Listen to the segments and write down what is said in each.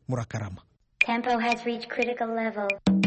murakarama. Tempo has reached critical level.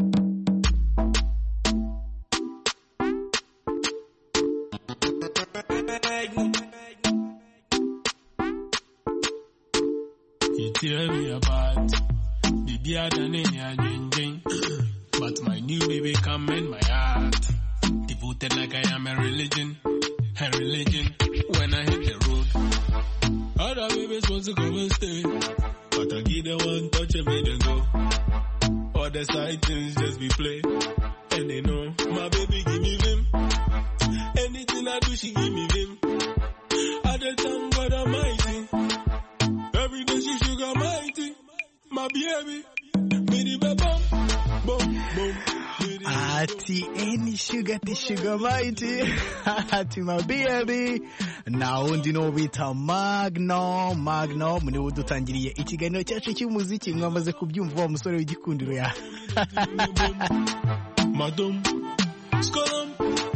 You tell me about baby I done in but my new baby come in my heart. Devoted like I am a religion. When I hit the road, other babies want to come and stay, but I give them one touch and make them go. All the side things just be play, and they know my baby give me vim. Anything I do, she give me vim. At the time, God Almighty, every day she sugar mighty. My baby, me the baby, boom, boom. Ati any sugar the sugar mighty. Ati my baby. Na undi no bita Magnum ni udutangiriye ikiganiro cyacu cy'umuziki mwamaze kubyumva wa musore w'igikundiro ya. Madam Skolom.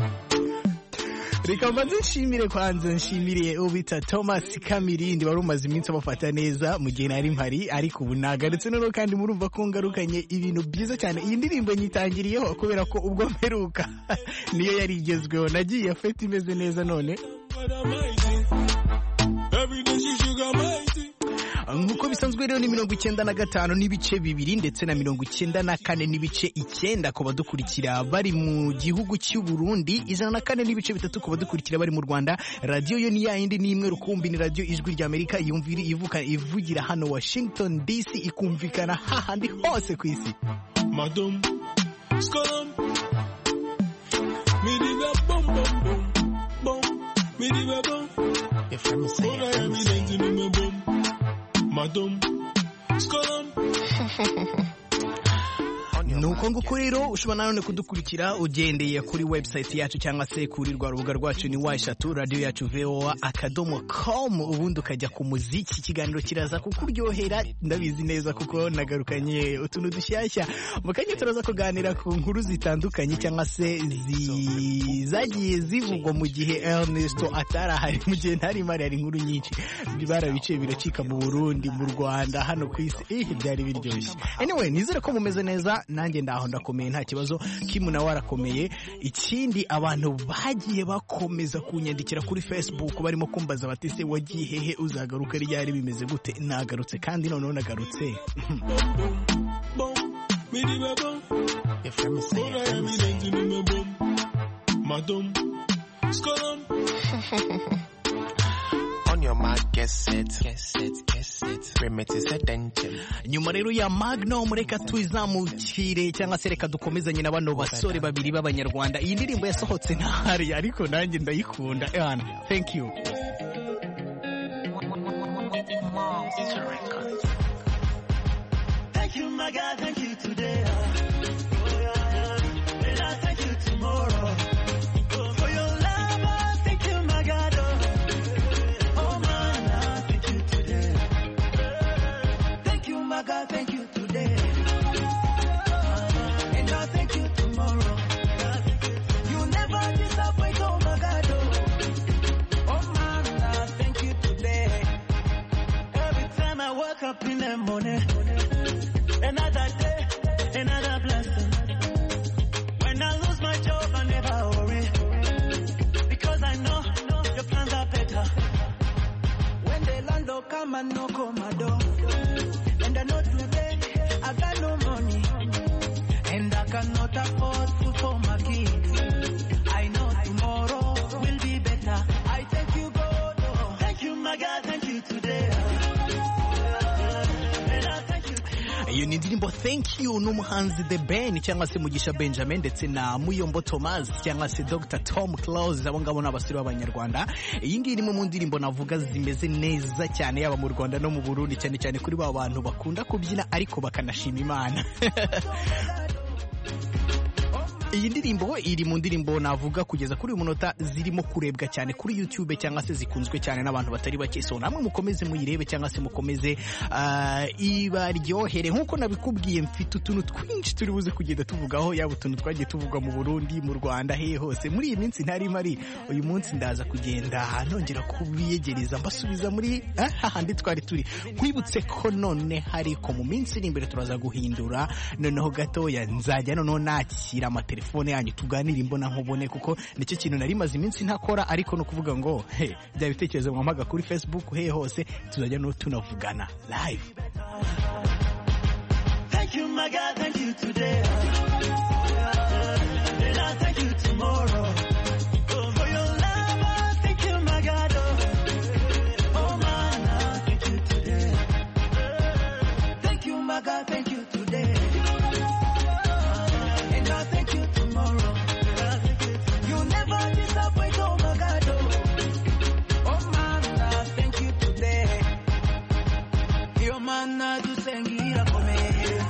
Reka mbanze nshimire ubita Thomas Kamirindi wari umaze iminsi abafata neza mu gihe nari mpari, ariko ubu nagarutse noneho kandi murumva ko ngarukanye ibintu byiza cyane. Iyi ndirimbo nyitangiriyeho kubera ko ubwo mperuka niyo yari igezweho, nagiye afite imeze neza none. Nkuko bisanzwe rero ni 95 n'ibice bibiri ndetse na 94 n'ibice 9 ko badukurikira bari mu gihugu cy'u Burundi, 104 n'ibice 3 ko badukurikira bari mu Rwanda. Radio yo ni yindi ni imwe rukumbi, ni radio Ijwi rya Amerika ivugira hano Washington DC, ikumvikana hahandi hose ku isi. Madam Skolom me di bom bom bom bom me di bom if I'm saying bom Madam Skolom. Nuko nguko rero ushobora none kudukurikira ugendeye kuri website yacu cyangwa se kuri rwa rubuga rwacu ni washatu radio yacu voa.com, ubundi ukajya ku muziki. Ikiganiro kiraza kukuryohera ndabizi neza kuko nagarukanye utuntu dushyashya. Mukanye turaza kuganira ku nkuru zitandukanye cyangwa se zagiye zivugwa mu gihe Ernesto atarahari, mu gihe ntari mari ari inkuru nyinshi barabice biracika mu Burundi, mu Rwanda, hano ku isi. Byari biryoshye. Anyway, nizere ko mumeze neza, nanjye ndaho ndakomeye nta kibazo. Kim nawe arakomeye. Ikindi abantu bagiye bakomeza kunyandikira kuri Facebook barimo kumbaza bati se wagiye hehe, uzagaruka ryari, bimeze gute? Nagarutse kandi noneho nagarutse. Madam Skolom. On your mark, get set. Remit is attention. Nyuma rero ya Magnum reka twizamukire cyangwa se reka dukomezanye na bano basore babiri b'abanyarwanda. Iyi ndirimbo yasohotse ntahari ariko nanjye ndayikunda. Thank you. Thank you my God, thank you today. And I thank you tomorrow. For your love, thank you my God. Oh man, I thank you today. Thank you my God, thank you today. And I thank you tomorrow. You never disappoint, oh my God. Oh man, I thank you today. Every time I wake up in the morning, another day, another blessing. When I lose my job, I never worry, because I know your plans are better. When the landlord come and knock on my door, and I know today I got no money, and I cannot afford food for my kids. I know tomorrow will be better. I thank you, God. Oh, thank you, my God. Thank you today. Iyo ni indirimbo Thank You n'umuhanzi The Ben cyangwa se Mugisha Benjamin ndetse na Muyombo Thomas cyangwa se Dr. Tom Close. Abo ngabo n'abasore b'abanyarwanda. Iyi ngiyi ni mu ndirimbo navuga zimeze neza cyane yaba mu Rwanda no mu Burundi, cyane cyane kuri ba bantu bakunda kubyina ariko bakanashima Imana. iyi ndirimbo iri mu ndirimbo navuga kugeza kuri uyu munota zirimo kurebwa cyane kuri YouTube cyangwa se zikunzwe cyane n'abantu batari bake, so namwe mukomeze muyirebe cyangwa se mukomeze ibaryohere. Nk'uko nabikubwiye, mfite utuntu twinshi turi buze kugenda tuvugaho, yaba utuntu twagiye tuvugwa mu Burundi, mu Rwanda, hehe hose. Muri iyi minsi ntari mari, uyu munsi ndaza kugenda nongera kubiyegereza mbasubiza muri hahandi twari turi. Nkwibutse ko none hariko mu minsi iri imbere turaza guhindura, noneho gatoya nzajya noneho nakira amatelefone yanyu tuganira imbona nkubone, kuko nicyo kintu nari maze iminsi ntakora, ariko no kuvuga ngo bya bitekerezo mwamaga kuri Facebook, hehe hose tuzajya no tunavugana live. Thank you, my God, thank you today. And I'll thank you tomorrow. Oh, for your love, thank you, my God. Oh, man, I'll thank you today. Thank you, my God, thank you today. And I'll thank you tomorrow. You never disappoint, oh, my God. Oh, man, I'll thank you today. Your man, I'll do sengira for me.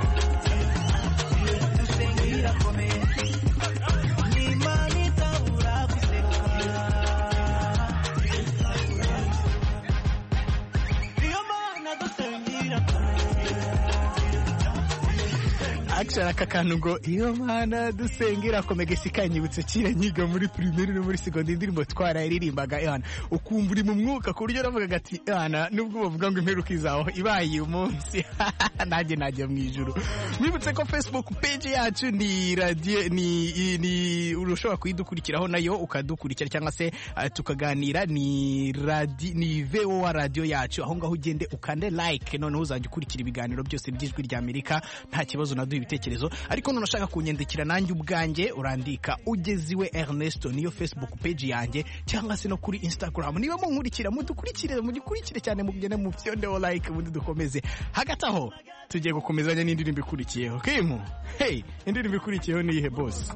Action aka kantu ngo iyo mana dusengera komege sikanyibutse kira nyiga muri primaire no muri secondaire, indirimbo twararirimbaga yana ukumva uri mu mwuka ku buryo ravuga ati yana nubwo bavuga ngo imperuka izaho ibaye umunsi najye mu ijuru. Mwibutse ko Facebook page yacu ni radio ni urushobora kuyidukurikiraho nayo ukadukurikira cyangwa se tukaganira, ni radio ni VOA radio yacu, aho ngaho ugende ukande like, noneho uzajya ukurikira ibiganiro byose by'ijwi rya Amerika nta kibazo naduha ibitekerezo. Ariko none ushaka kunyandikira nanjye ubwanjye urandika Ugeziwe Ernesto, niyo Facebook page yanjye, cyangwa se no kuri Instagram. Niba munkurikira mugikurikire cyane, mugende mu fyondeho like, ubundi dukomeze. Hagati aho tugiye gukomezanya n'indirimbo ikurikiyeho. Kimu, hey, indirimbo ikurikiyeho ni ihe boss?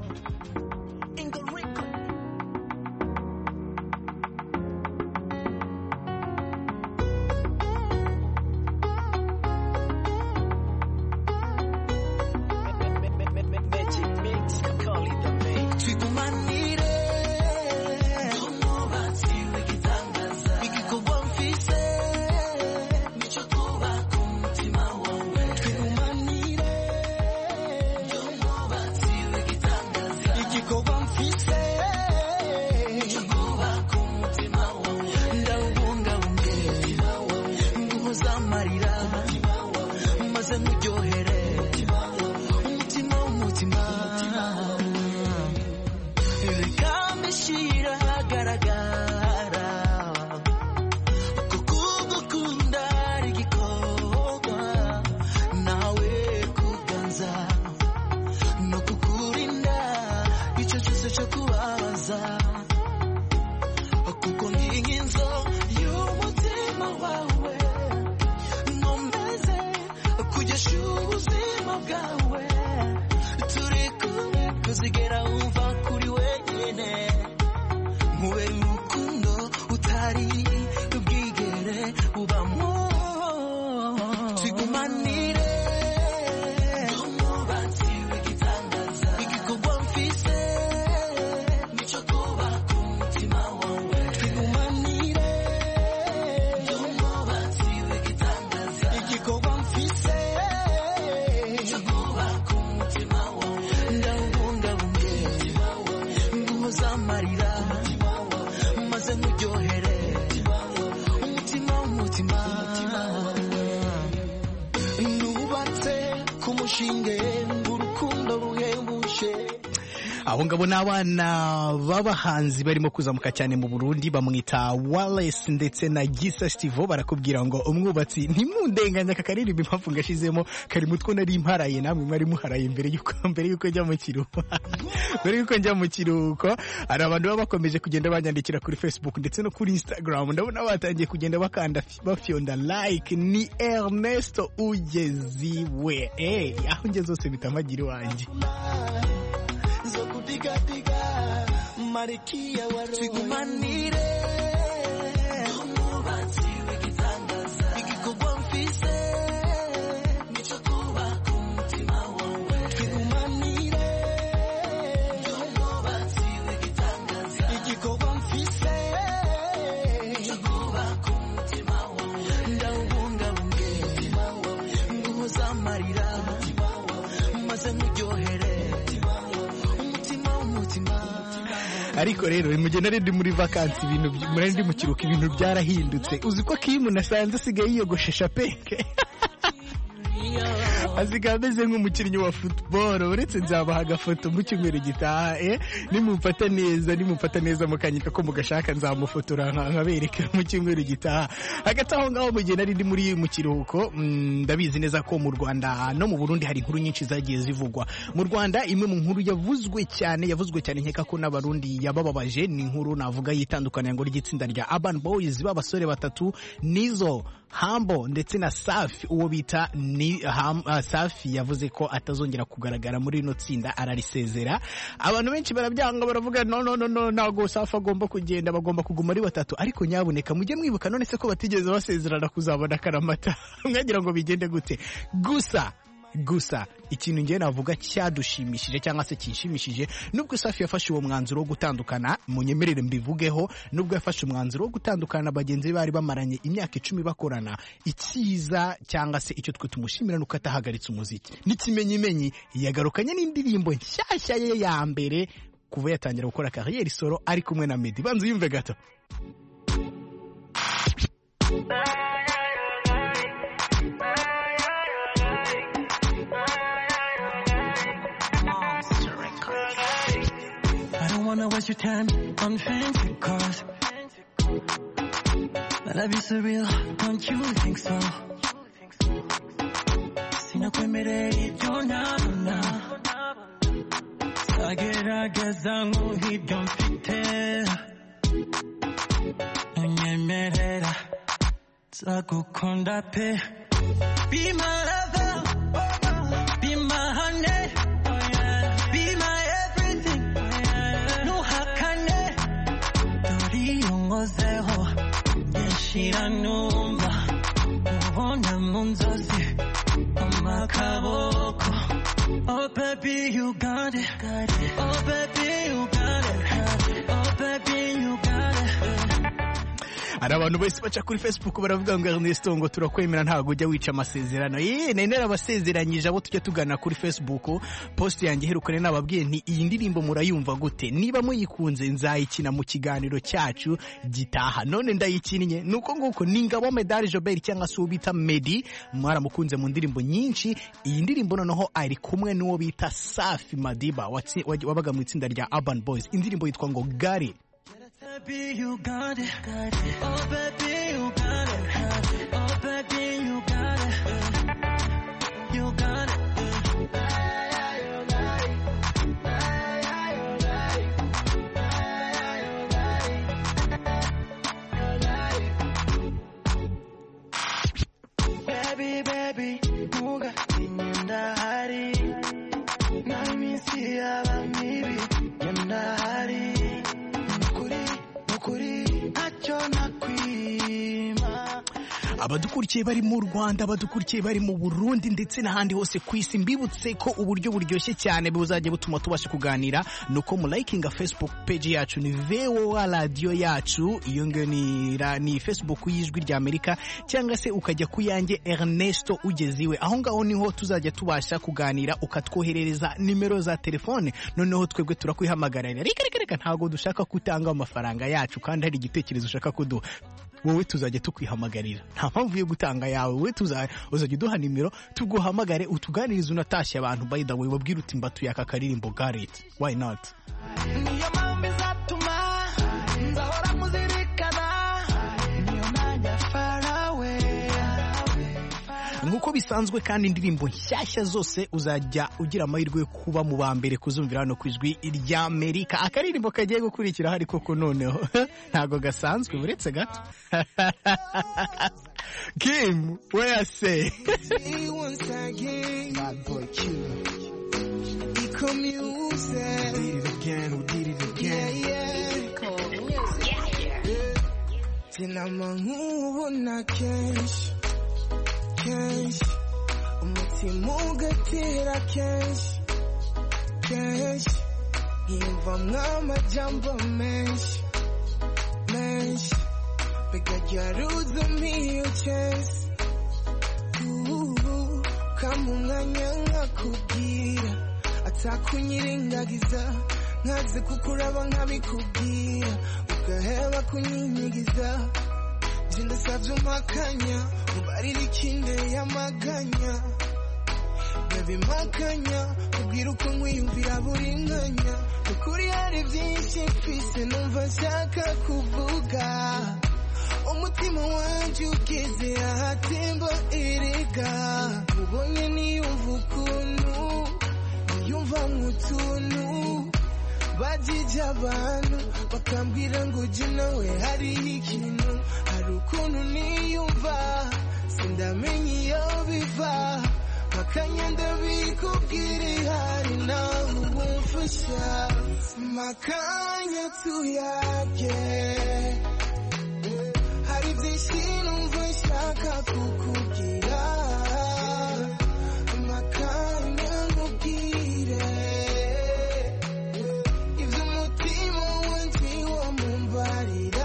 Abo ngabo n'abana b'abahanzi barimo kuzamuka cyane mu Burundi, bamwita Wallace ndetse na Gisa Stivo. Barakubwira ngo umwubatsi ntimundenganya, kakaririmba impamvu ngashizemo kari mutwo nari imparaye, namwe mwari muharaye mbere yuko njya mu kiruhuko. Mbere yuko njya mu kiruhuko hari abantu baba bakomeje kugenda banyandikira kuri Facebook ndetse no kuri Instagram, ndabona batangiye kugenda bakanda bafyonda like. Ni Ernesto Ugeziwe, aho ngeze zose bitamagira wanjye. Marikia wa Twigumanire umubatsi w'igitangaza igikogwa mfise nico kuba ku mutima wawe Twigumanire amarira maze muryohere umutima. Ariko rero mugenda ndi muri vacancy ibintu muri ndi mu kiruhuko ibintu byarahindutse. Uzi ko Kim nasanze asigaye yiyogoshesha penke. Asigaye ameze nk'umukinnyi wa football. Uretse nzabaha agafoto mu cyumweru gitaha nimumfata neza mukanyika ko mugashaka nzamufotora nkabereka mu cyumweru gitaha. Hagati aho ngaho mugenda ndi muri mu kiruhuko ndabizi neza ko mu Rwanda no mu Burundi hari inkuru nyinshi zagiye zivugwa. Mu Rwanda imwe mu nkuru yavuzwe cyane nkeka ko n'abarundi yabababaje ni inkuru navuga yitandukanye ngo ry'itsinda rya Urban Boys b'abasore batatu Nizo, Hambo ndetse na Safi. Uwo bita ni Safi yavuze ko atazongera kugaragara muri ino tsinda ararisezera. Abantu benshi barabyanga baravuga no ntago Safi agomba kugenda, bagomba kuguma ari batatu. Ariko nyaboneka mujye mwibuka none se ko batigeze basezerana kuzabona Karamata. Mwagira ngo bigende gute? Gusa ikintu ngiye navuga cyadushimishije cyangwa se kinshimishije nubwo Safi yafashe uwo mwanzuro wo gutandukana, munyemerere mbivugeho, nubwo yafashe umwanzuro wo gutandukana bagenzi bari bamaranye imyaka 10 bakorana, icyiza cyangwa se icyo twe tumushimira nuko atahagaritse umuziki. N'ikimenyimenyi yagarukanye n'indirimbo nshyashya ye ya mbere kuva yatangira gukora career solo ari kumwe na Meddy. Banzu yumve gato. I don't wanna waste your time on fancy cars. My love is surreal, don't you think so? Sinakwemerera ibyo ntabona, nzagerageza nk'uhibyo mfite, ntunyemerera nzagukunda pe. Be my lover, be my honey, be my everything. Nkozeho yashira numva ubona mu nzozi amakaboko. Oh baby you got it, oh baby you got it, oh baby you got it. Hari abantu bose baca kuri Facebook baravuga ngo Ernesto ngo turakwemera ntago ujya wica amasezerano. Nari abasezeranyije abo tujya tugana kuri Facebook. Post yanjye herukane nababwiye nti iyi ndirimbo murayumva gute? Niba muyikunze nzayikina mu kiganiro cyacu gitaha. None ndayikinnye nuko nguko Ningabo Medal Jobert cyangwa se ubita Meddy, mwaramukunze mu ndirimbo nyinshi. Iyi ndirimbo noneho ari kumwe n'uwo bita Safi Madiba wabaga mu itsinda rya Urban Boys. Indirimbo yitwa ngo Gari. Baby you got it, oh baby you got it, oh baby you got it, you got it. Baby, nuga inyenda hari, na misi aba mibi, nyenda hari. Abadukurikiye bari mu Rwanda, abadukurikiye bari mu Burundi ndetse n'ahandi hose ku isi, mbibutse ko uburyo buryoshye cyane buzajya butuma tubasha kuganira nuko mu likinga Facebook page yacu ni VOA Radio yacu. Iyo ngiyo ni Facebook y'Ijwi rya Amerika, cyangwa se ukajya kuyange Ernesto ugeziwe. Aho ngaho niho tuzajya tubasha kuganira, ukatwoherereza nimero za telefone, noneho twebwe turakwihamagarira. Reka ntago dushaka kutanga amafaranga yacu kandi hari igitekerezo ushaka kuduha, wowe tuzajya tukwihamagarira. Nta mpamvu yo gutanga yawe, wowe uzajya uduha nimero tuguhamagare utuganirize unatashye abantu. By the way wabwira uti mbatuye aka karirimbo Gareth, why not? Niyo mpamvu izatuma nzahora muzirikana, niyo najya far away. Nkuko bisanzwe kandi indirimbo nshyashya zose uzajya ugira amahirwe yo kuba mu ba mbere kuzumvira hano ku Ijwi rya Amerika. Akaririmbo kagiye gukurikira hari koko noneho ntago gasanzwe uretse gato. Kim, where I say Once again, bad boy killer. Eco music. We did it again. Yeah. Sinamahubona kenshi, umutima ugatera kenshi, nkivamwo amajambo menshi, bigajya ruza mpiyo chance. ukampa umwanya nkakubwira atakunyirengagiza nkaze kukuraba nkabikubwira ugaheba kunyinyigiza nje ndasavye umpakanya mubarira ikinde y'amaganya baby makanya ubwira uko nkwiyumvira buri mwanya ukuri hari byinshi mfise numva nshaka kuvuga umutima wanje ugeze ahatemba erega ubonye niyumva ukuntu niyumva nk'utuntu bajije abantu bakambwira ngo je nawe hariho ikintu hari ukuntu niyumva sindamenya iyo biva makanya ndabikubwira ihari nawe ubumfasha makanya tuyage hari byinshi numva nshaka kukubwira makanya nkubwire iby'umutima wanje wamumbarira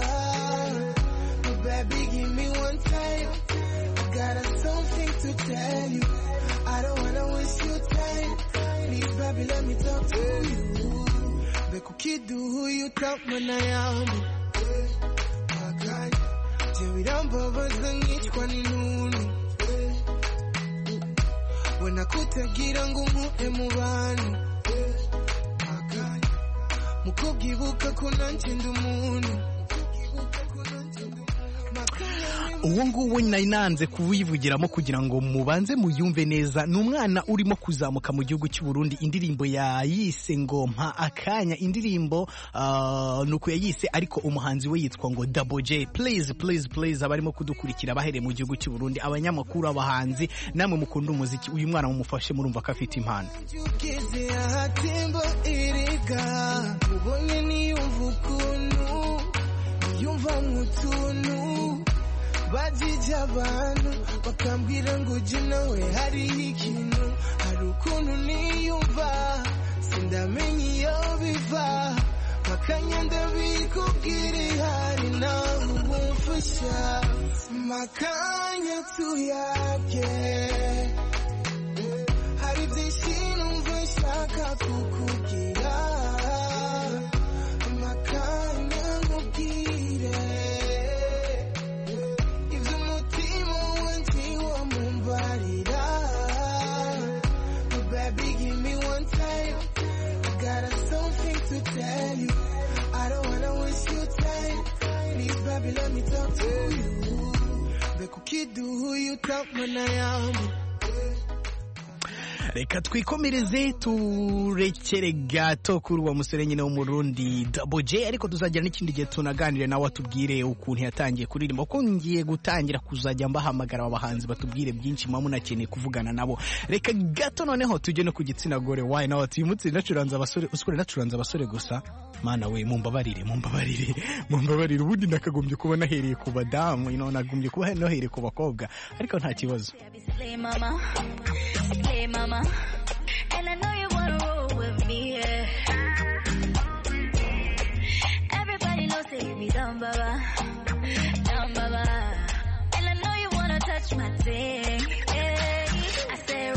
baby give me one time I got something to tell you I don't wanna waste your time please baby let me talk to you beku kiduhu you talk mana yangu birambabaza nkicwa n'intuntu we nakutagira ngo nkure mu bantu mukobwa ibuka ko nanjye ndi umuntu uwo nguwo nari nanze kuwivugiramo kugira ngo mubanze muyumve neza ni umwana urimo kuzamuka mu gihugu cy'u Burundi indirimbo yayise ngo mpa akanya indirimbo nuko yayise ariko umuhanzi we yitwa ngo Double J please abarimo kudukurikira bahereye mu gihugu cy'u Burundi abanyamakuru abahanzi namwe mukunda umuziki uyu mwana mumufashe murumva ko afite impano ubonye niyumva ukuntu yumva nk'utuntu bajije abantu bakambwira ngo je nawe hariho ikintu hari ukuntu niyumva sindamenya iyo biva makanya ndabikubwira ihari nawe ubumfasha makanya tuyage hari byinshi numva nshaka kukubwira makanya nkubwire to tell you I don't wanna waste your time please baby let me talk to you beku kiduhu you talk mana yangu reka twikomereze turekere gato kuri uwo musore nyine wo mu Burundi Double J ariko tuzagira n'ikindi gihe tunaganire nawe atubwire ukuntu yatangiye kuririmba ko ngiye gutangira kuzajya mbahamagara abahanzi batubwire byinshi mwa munakeneye kuvugana nabo reka gato noneho tujye no ku gitsina gore why nawe tuyimutse nacuranza abasore uskore nacuranza abasore gusa mana we mumbabarire ubundi nakagombye kuba nahereye ku badamu nagombye kuba nahereye ku bakobwa ariko nta kibazo Mama, and I know you wanna roll with me, yeah. Everybody knows that you be down, baba, and I know you wanna touch my thing, yeah. I say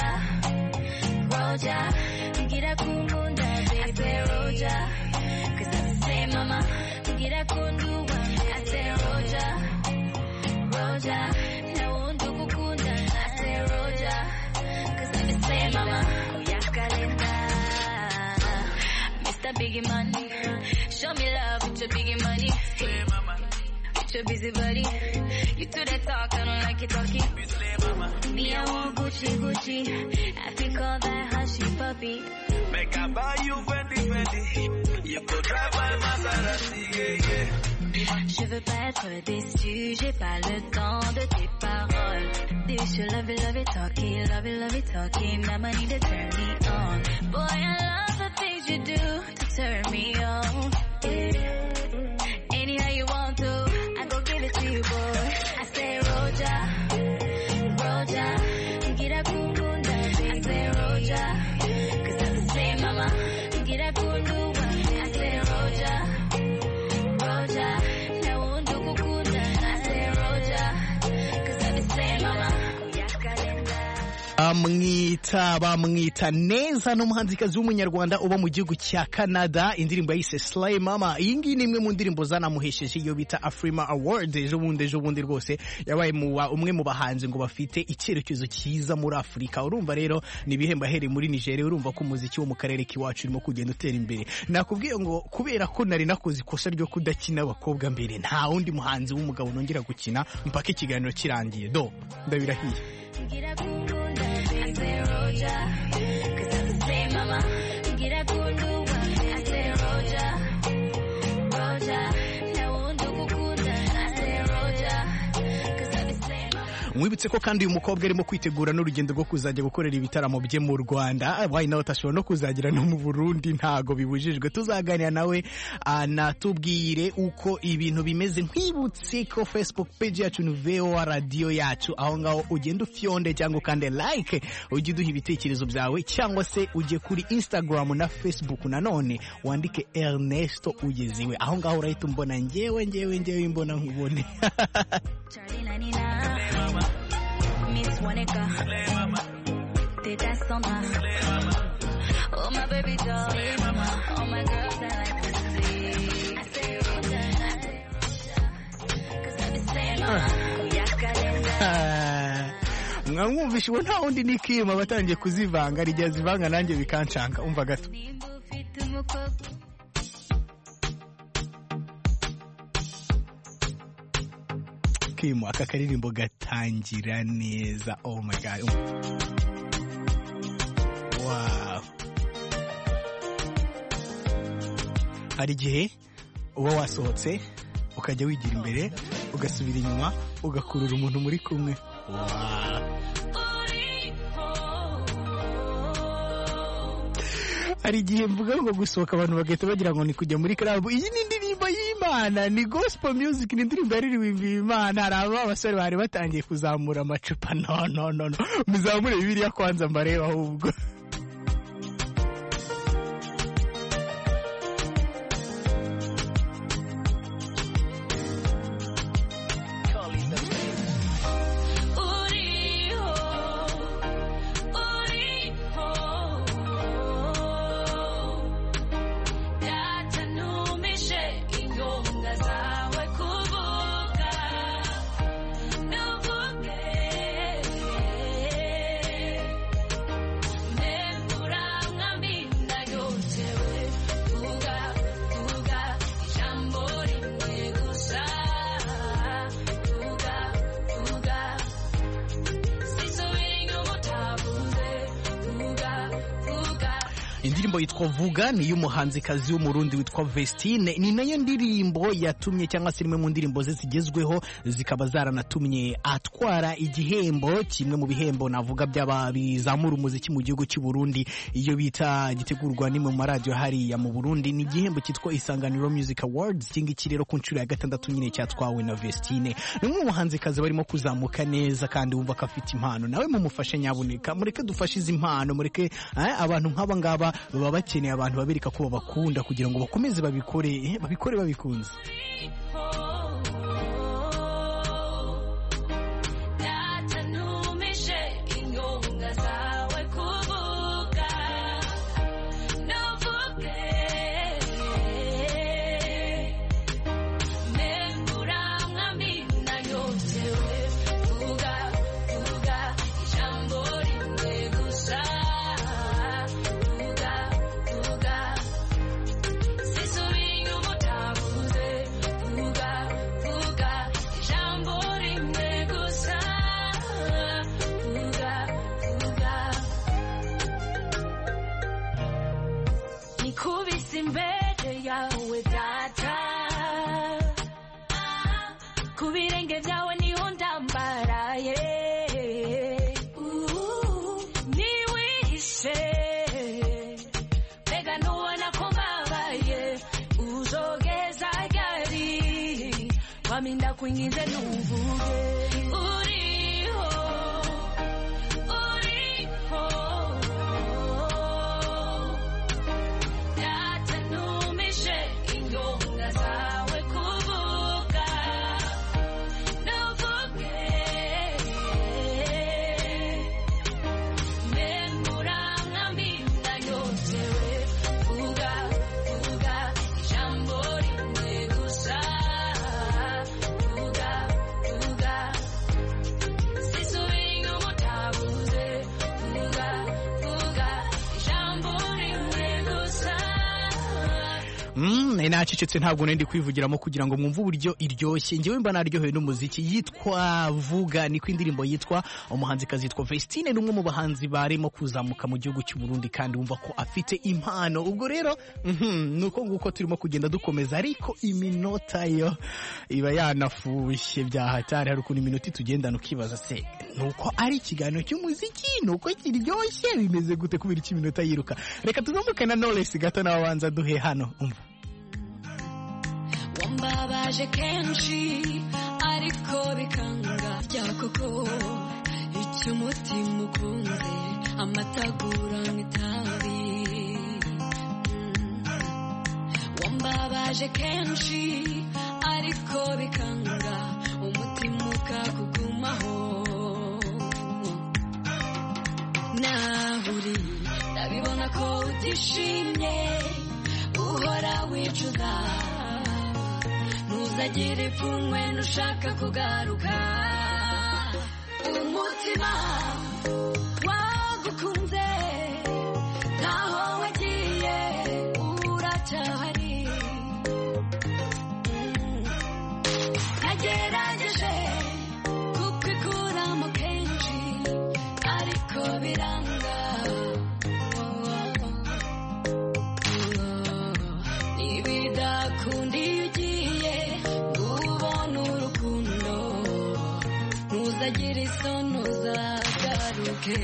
Roja, get a kumunda, baby, I say Roja, 'cause I'm the same, mama, get a kundu, I say Roja, now won't do kukunda, I say Roja. Say mama, yakalenda, Mr. Biggie Money, show me love with your biggie money. Hey mama, with your busy body, you do that talk, I don't like it talking. Me I want Gucci, I think all that hushy puppy. Make I buy you Fendi, you could drive my Maserati, yeah. Je veux pas être déçu, j'ai pas le temps de tes paroles. This you love it, talking, mama need to turn me on. Boy, I love the things you do to turn me on. Yeah. Anyhow you want to, I go give it to you, boy. I say Roja, get a kumunda, baby. I say Roja, 'cause I'm the same, mama. Get a kumunda, I say Roja. Now won't do kukunda, I say Roja, 'cause I'm the same, mama. bamwita neza n'umuhanzikazi w'umunyarwanda uba mu gihugu cya Canada. Indirimbo yise Slay Mama, iyi ngiyi ni imwe mu ndirimbo zanamuhesheje iyo bita Afrima Award. Ejo bundi rwose yabaye umwe mu bahanzi ngo bafite icyerekezo cyiza muri Afurika. Urumva rero ni ibihembo ahereye muri Nigeria. Urumva ko umuziki wo mu karere k'iwacu urimo kugenda utera imbere. Nakubwiye ngo kubera ko nari nakoze ikosa ryo kudakina abakobwa mbere, nta wundi muhanzi w'umugabo nongera gukina mpaka ikiganiro kirangiye. Ndabirahiye. Mwibutse ko kandi uyu mukobwa arimo kwitegura n'urugendo rwo kuzajya gukorera ibitaramo bye mu Rwanda. Why not ashobora no kuzagira no mu Burundi, ntago bibujijwe. Tuzaganira nawe anatubwire uko ibintu bimeze. Nkwibutse ko Facebook page yacu ni VOA Radio yacu, aho ngaho ugenda ufyonde cyangwa kandi like, ujye duha ibitekerezo byawe, cyangwa se ujye kuri Instagram na Facebook nanone wandike Ernesto Ugeziwe. Aho ngaho urahita umbona njyewe mbona nkubone. Miss Monica, Teta Sandra, oh my baby doll, oh my girl that I like to see. I say Roja, cause I be saying mama, yakalenda. Mwumvishe ubu nta wundi ni Kim, abatangiye kuzivanga, rijya zivanga nanjye bikancanga. Umva gato. Kim, aka karirimbo gatangira neza. Oh my god. Wow. Hari igihe uba wasohotse ukajya wigira imbere ugasubira inyuma ugakurura umuntu muri kumwe. Wow. Hari igihe mvuga ngo gusohoka abantu bagahita bagira ngo ni kujya muri club. Iyi ni indirimbo y'Imana, ni gospel music, ni indirimbo yaririmbye Imana. Hari abasore bari batangiye kuzamura amacupa. No muzamure Bibiliya kwanza mbareba ahubwo. Indirimbo yitwa Vuga ni y'umuhanzikazi w'umurundi witwa Vestine. Ni nayo ndirimbo yatumye cyangwa se imwe mu ndirimbo ze zigezweho zikaba zaranatumye atwara igihembo, kimwe mu bihembo navuga by'abizamura umuziki mu gihugu cy'u Burundi, iyo bita gitegurwa ni mu maradiyo hariya mu Burundi. Ni igihembo cyitwa Isanganiro Music Awards. Iki rero ku nshuro ya 6 nyine cyatwawe na Vestine. Ni umwe mu bahanzikazi barimo kuzamuka neza kandi wumva ko afite impano. Nawe mumufashe nyabuneka, mureke dufashe izi impano, mureke abantu nk'aba ngaba baba bakeneye abantu babereka ko babakunda kugira ngo bakomeze babikore babikunze. Kubirenge byawe niho ndambaraye, niwishe mbega nubona ko mbabaye, uzogeza ryari waminda kwinginze nuvuge uriho yatanumishe ingonga zawe kuvuga nacecetse ntabwo nandi kwivugiramo kugira ngo mwumve uburyo iryoshye ngewe mba naryohewe n'umuziki yitwa Vuga niko indirimbo yitwa umuhanzikazi yitwa Vestine ni umwe mu bahanzi barimo kuzamuka mu gihugu cy'u Burundi kandi wumva ko afite impano ubwo rero nuko nguko turimo kugenda dukomeza ariko iminota yo iba yanafushye byahatari hari ukuntu iminota itugendana ukibaza se nuko ari ikiganiro cy'umuziki nuko kiryoshye bimeze gute kubera iki iminota yiruka reka tuzamuke na Knowless gato nabanza duhe hano umva wambabaje kenshi ariko bikanga byakoko icyo umutima ukunze amatagura nk'itabi wambabaje kenshi ariko bikanga umutima ukakugumaho nahuri ndabibona ko utishimye uhora wicuza ntuzagire ipfunwe nushaka kugaruka umutima wagukunze ntaho wagiye uracyahari nagerageje kukikuramo kenshi ariko biranga nibidakunda iyo ugiye ubona urukundo ntuzagire isoni uzagaruke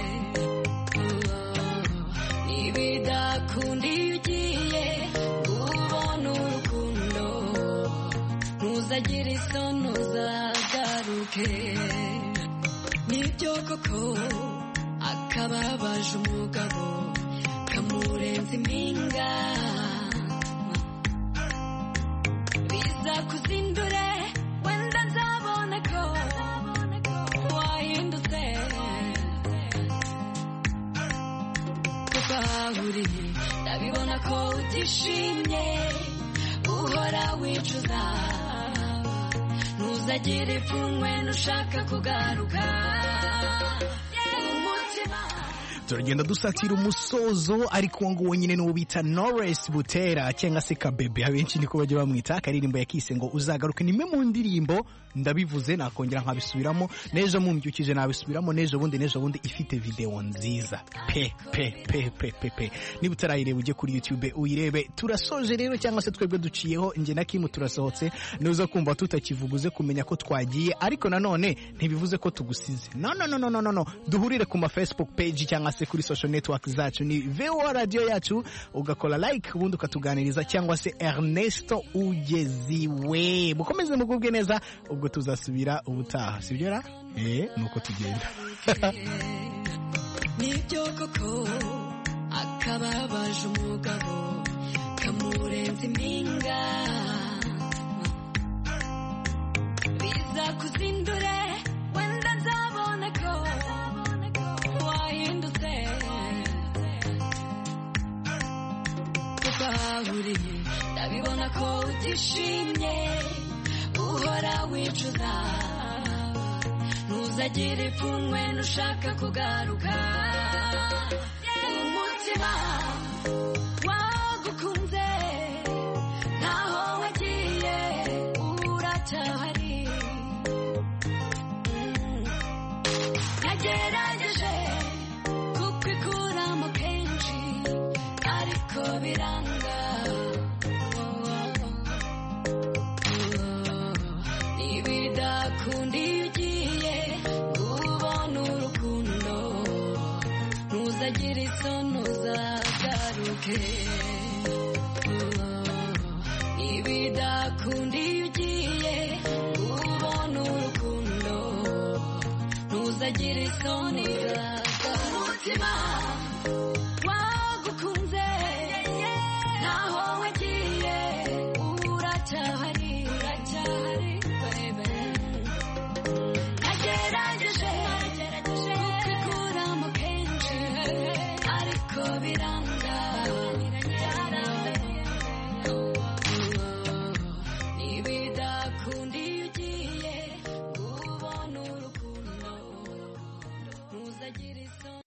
nibidakunda iyo ugiye ubona urukundo ntuzagire isoni uzagaruke nibyo koko akababaje umugabo kamurenza impinga kuzindure wenda nzabona ko wahindutse kuko ahuri ndabibona ko utishimye uhora wicuza ntuzagire ipfunwe nushaka kugaruka umutima turagenda dusatira umusozo ariko uwo nguwo nyine n'uwo bita Knowless Butera cyangwa se Kabebe abenshi niko bajya bamwita akaririmbo yakise ngo uzagaruke nimwe mu ndirimbo ndabivuze nakongera nkabisubiramo nejo mumbyukije nabisubiramo nejo bundi ifite video nziza pe niba utarayireba ujye kuri YouTube uyirebe turasoje rero cyangwa se twebwe duciyeho nge na Kim turasohotse nuza kumva tutakivuguze kumenya ko twagiye ariko nanone ntibivuze ko tugusize no duhurire ku ma Facebook page cyangwa se kuri social network zacu ni VOA radio yacu ugakora like ubundi ukatuganiriza cyangwa se Ernesto Ugeziwe mukomeze mugubwe neza ubwo tuzasubira ubutaha sibyo ra nuko tugenda nibyo koko akababaje umugabo kamurenza impinga biza kuzindure wenda nzabona ko wahindutse kuko ahuri ndabibona ko utishimye uhora wicuza ntuzagire ipfunwe nushaka kugaruka umutima wagukunze ntaho wagiye uracyahari nagerageje kukikuramo kenshi ariko biranga nibidakunda iyo ugiye ubona urukundo ntuzagire isoni uzagaruke nibidakunda iyo ugiye ubona urukundo ntuzagire isoni uzagaruke umutima wagukunze ntaho wagiye uracyahari nagerageje kukikuramo kenshi ariko biranga